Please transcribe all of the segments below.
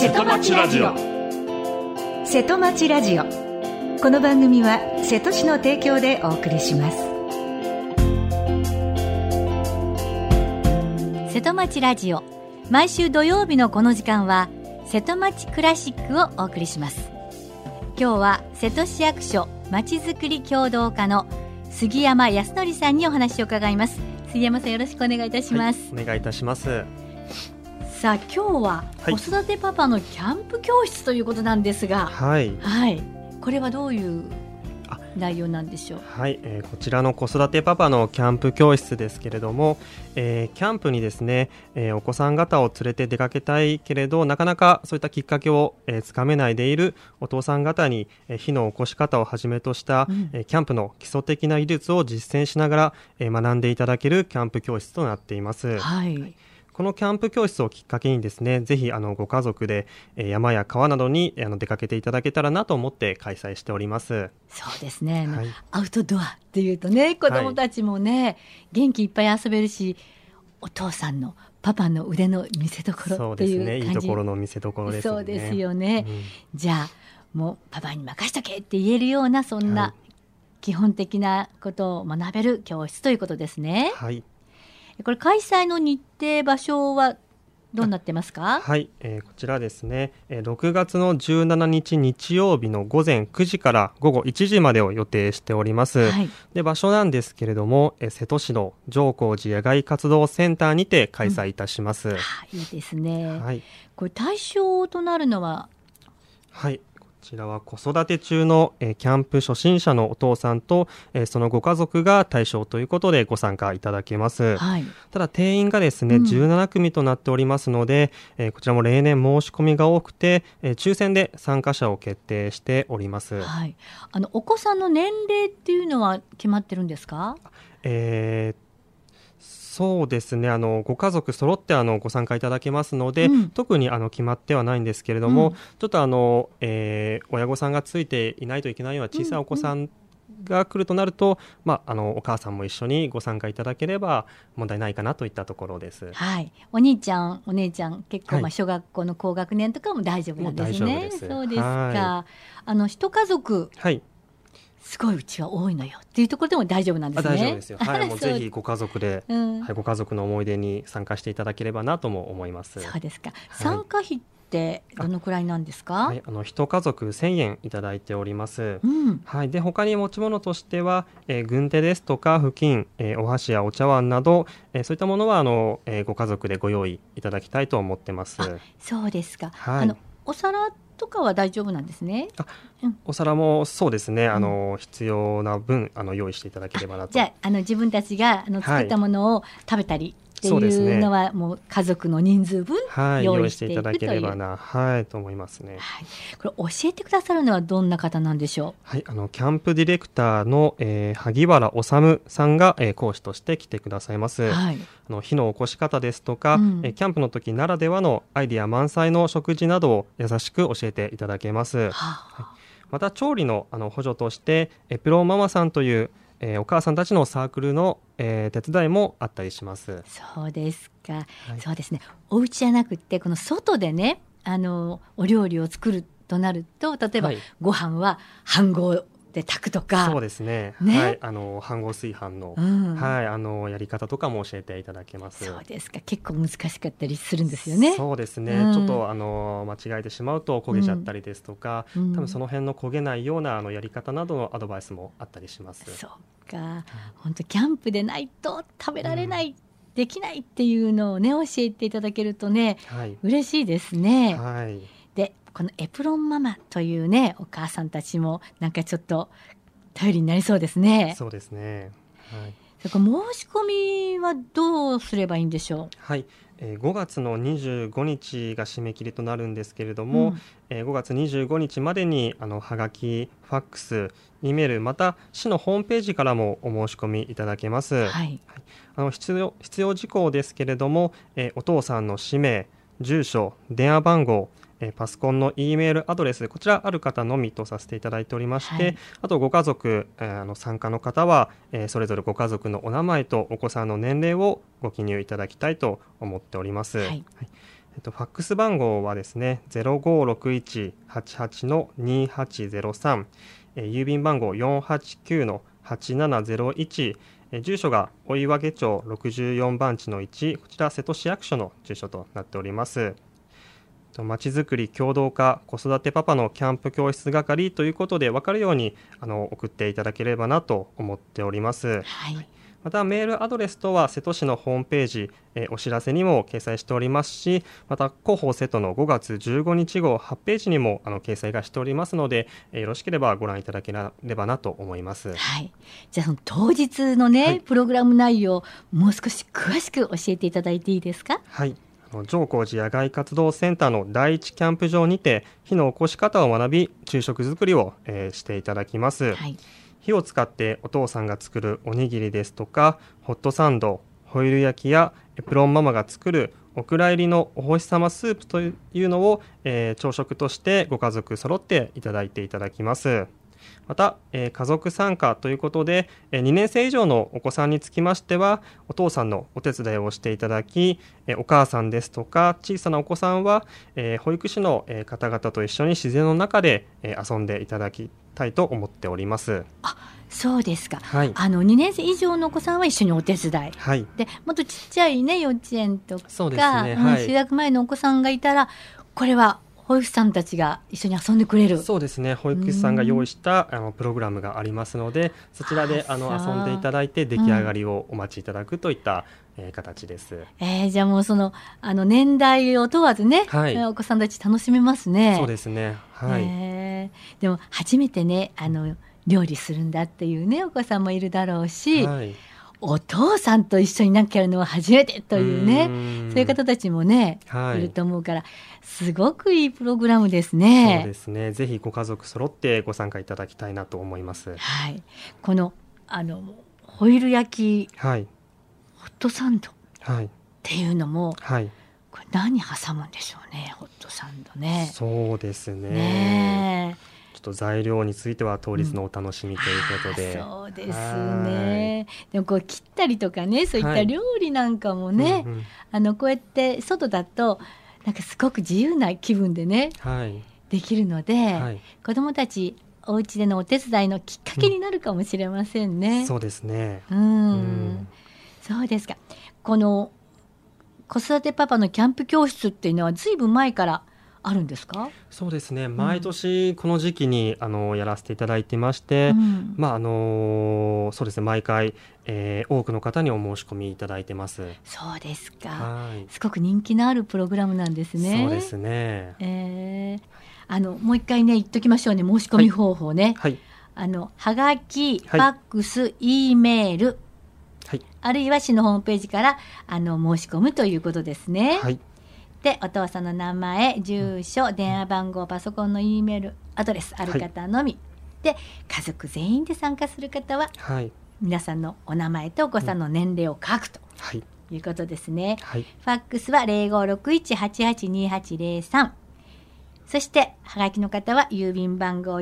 瀬戸町ラジオ。 瀬戸町ラジオ。この番組は瀬戸市の提供でお送りします。 瀬戸町ラジオ、毎週土曜日のこの時間は瀬戸町クラシックをお送りします。今日は瀬戸市役所まちづくり協働課の杉山康則さんにお話を伺います。杉山さん、よろしくお願いいたします。 はい、お願いいたします。 さあ、今日は子育てパパのキャンプ教室ということなんですが、 はい、 はい、これはどういう内容なんでしょう。 はい、こちらの子育てパパのキャンプ教室ですけれども、キャンプにですね、お子さん方を連れて出かけたいけれどなかなかそういったきっかけを、つかめないでいるお父さん方に、火の起こし方をはじめとした、キャンプの基礎的な技術を実践しながら、学んでいただけるキャンプ教室となっています。 はい、 このキャンプ教室をきっかけにですね、ぜひご家族で山や川などに出かけていただけたらなと思って開催しております。 そうですね、 はい、 アウトドアっていうとね、子どもたちもね、はい、元気いっぱい遊べるし、お父さんのパパの腕の見せ所っていう感じ。 そうですね、いいところの見せ所ですね。 そうですよね、じゃあもうパパに任しとけって言えるような、そんな基本的なことを学べる教室ということですね。 はい、 これ開催の日程、場所はどうなってますか？ はい、こちらですね、6月の17日日曜日の午前9時から午後1時までを予定しております。はい、で場所なんですけれども、瀬戸市の上高寺野外活動センターにて開催いたします。 いいですね。 はい、 これ対象となるのは、 はい、こちらは子育て中の、キャンプ初心者のお父さんと、そのご家族が対象ということでご参加いただけます。はい、ただ定員がですね、17組となっておりますので、こちらも例年申し込みが多くて、抽選で参加者を決定しております。 はい、お子さんの年齢っていうのは決まってるんですか？ そうですね、ご家族揃ってご参加いただけますので、特に決まってはないんですけれども、ちょっと親御さんがついていないといけないような小さいお子さんが来るとなると、お母さんも一緒にご参加いただければ問題ないかなといったところです。 はい、お兄ちゃんお姉ちゃん結構、小学校の高学年とかも大丈夫なんですね。 大丈夫です。 そうですか。一家族、 はい、 すごいうちは多いのよっていうところでも大丈夫なんですね。 大丈夫ですよ。はい、もうぜひご家族で、はい、ご家族の思い出に参加していただければなとも思います。 そうですか。参加費ってどのくらいなんですか？ はい、一家族1000円いただいております。はい、で他に持ち物としては、軍手ですとか布巾、お箸やお茶碗など、そういったものはご家族でご用意いただきたいと思ってます。 そうですか。 はい、 お皿とかは大丈夫なんですね。 お皿もそうですね、必要な分用意していただければなと。 じゃあ自分たちが作ったものを食べたりっていうのは、もう家族の人数分用意していくという、 用意していただければな、はい、と思いますね。 はい、これ教えてくださるのはどんな方なんでしょう？ はい、キャンプディレクターの、萩原治さんが、講師として来てくださいます。はい、火の起こし方ですとか、キャンプの時ならではのアイディア満載の食事などを優しく教えていただけます。はい、また調理の補助としてエプロンママさんという、お母さんたちのサークルの、手伝いもあったりします。 そうですか。はい、そうですね。お家じゃなくてこの外でね、お料理を作るとなると、例えば、ご飯は飯盒で炊くとか。 そうですね。はい、飯盒炊飯の、はい、やり方とかも教えていただけます。 そうですか。結構難しかったりするんですよね。 そうですね。ちょっと間違えてしまうと焦げちゃったりですとか、多分その辺の焦げないようなやり方などのアドバイスもあったりします。 そうか。本当キャンプでないと食べられない、できないっていうのをね、教えていただけるとね、嬉しいですね。はい。でこのエプロンママというね、お母さんたちもなんかちょっと頼りになりそうですね。 そうですね。はい。 それから申し込みはどうすればいいんでしょう？ はい、5月の25日が締め切りとなるんですけれども、5月25日までにはがき、ファックス、Eメール、また市のホームページからもお申し込みいただけます。はい。必要事項ですけれども、お父さんの氏名、住所、電話番号、パソコンの E メールアドレス、こちらある方のみとさせていただいておりまして、あとご家族、参加の方は、それぞれご家族のお名前とお子さんの年齢をご記入いただきたいと思っております。はい。 ファックス番号はですね 0561-88-2803、郵便番号 489-8701、住所が追分町64番地の1、こちら瀬戸市役所の住所となっております。まちづくり協同課子育てパパのキャンプ教室係ということで分かるように送っていただければなと思っております。 はい、 またメールアドレスとは瀬戸市のホームページ、お知らせにも掲載しておりますし、また広報瀬戸の5月15日号8ページにも掲載がしておりますので、よろしければご覧いただければなと思います。 はい、じゃあその当日のね、はい、プログラム内容もう少し詳しく教えていただいていいですか？ はい、上高寺野外活動センターの第一キャンプ場にて火の起こし方を学び昼食作りを、していただきます。はい、火を使ってお父さんが作るおにぎりですとかホットサンド、ホイル焼きやエプロンママが作るお蔵入りのお星様スープというのを、朝食としてご家族揃っていただきます。また、家族参加ということで、2年生以上のお子さんにつきましてはお父さんのお手伝いをしていただき、お母さんですとか小さなお子さんは、保育士の方々と一緒に自然の中で遊んでいただきたいと思っております。 あ、そうですか。 はい、 2年生以上のお子さんは一緒にお手伝い、 はい、 でもっとちっちゃいね幼稚園とか、 そうですね、はい、 就学前のお子さんがいたらこれは保育士さんたちが一緒に遊んでくれる。 そうですね、保育士さんが用意したプログラムがありますので、そちらで遊んでいただいて出来上がりをお待ちいただくといった、形です。 じゃあもうその年代を問わずね、はい、お子さんたち楽しめますね。 そうですね、はい、 でも初めてね料理するんだっていうねお子さんもいるだろうし、はい、お父さんと一緒になんかやるのは初めてというね、そういう方たちもね、はい、いると思うからすごくいいプログラムですね。 そうですね、ぜひご家族揃ってご参加いただきたいなと思います。 はい、このホイル焼き、 はい、 ホットサンド、 はい、 っていうのも、 はい、 これ何挟むんでしょうね、ホットサンドね。 そうですね、ちょっと材料については当日のお楽しみということで、 そうですね。でもこう切ったりとかね、そういった料理なんかもね、こうやって外だとなんかすごく自由な気分でね、はい、できるので、はい、子どもたちお家でのお手伝いのきっかけになるかもしれませんね。 そうですね。 そうですか。この子育てパパのキャンプ教室っていうのはずいぶん前からあるんですか？ そうですね、毎年この時期にやらせていただいてまして、そうですね、毎回、多くの方にお申し込みいただいてます。 そうですか、 はい、 すごく人気のあるプログラムなんですね。 そうですね、 もう一回ね言っときましょうね、申し込み方法ね、 はい、 はがき、ファックス、Eメール、はい、あるいは市のホームページから申し込むということですね。はい、でお父さんの名前、住所、電話番号、パソコンの Eメールアドレスある方のみ、で家族全員で参加する方は、皆さんのお名前とお子さんの年齢を書くということですね。ファックスは 0561-882803、そしてはがきの方は郵便番号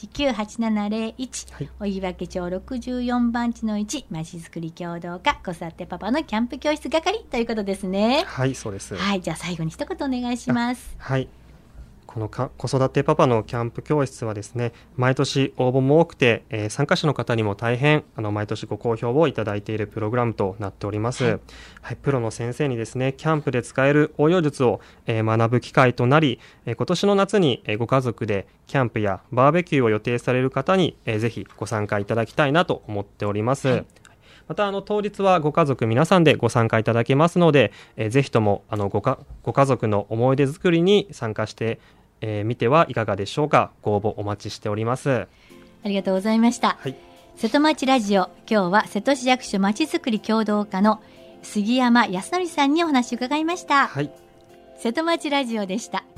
489-8701、追分町64番地の1、まちづくり協同課子育てパパのキャンプ教室係ということですね。 はい、そうです。 はい、じゃあ最後に一言お願いします。 はい、この子育てパパのキャンプ教室はですね、毎年応募も多くて、参加者の方にも大変毎年ご好評をいただいているプログラムとなっております。はいはい、プロの先生にですね、キャンプで使える応用術を、学ぶ機会となり、今年の夏に、ご家族でキャンプやバーベキューを予定される方に、ぜひご参加いただきたいなと思っております。はい、また当日はご家族皆さんでご参加いただけますので、ぜひともご家族の思い出作りに参加して見てはいかがでしょうか。ご応募お待ちしております。 ありがとうございました。はい、瀬戸町ラジオ、今日は瀬戸市役所まちづくり協同課の杉山康則さんにお話を伺いました。はい、瀬戸町ラジオでした。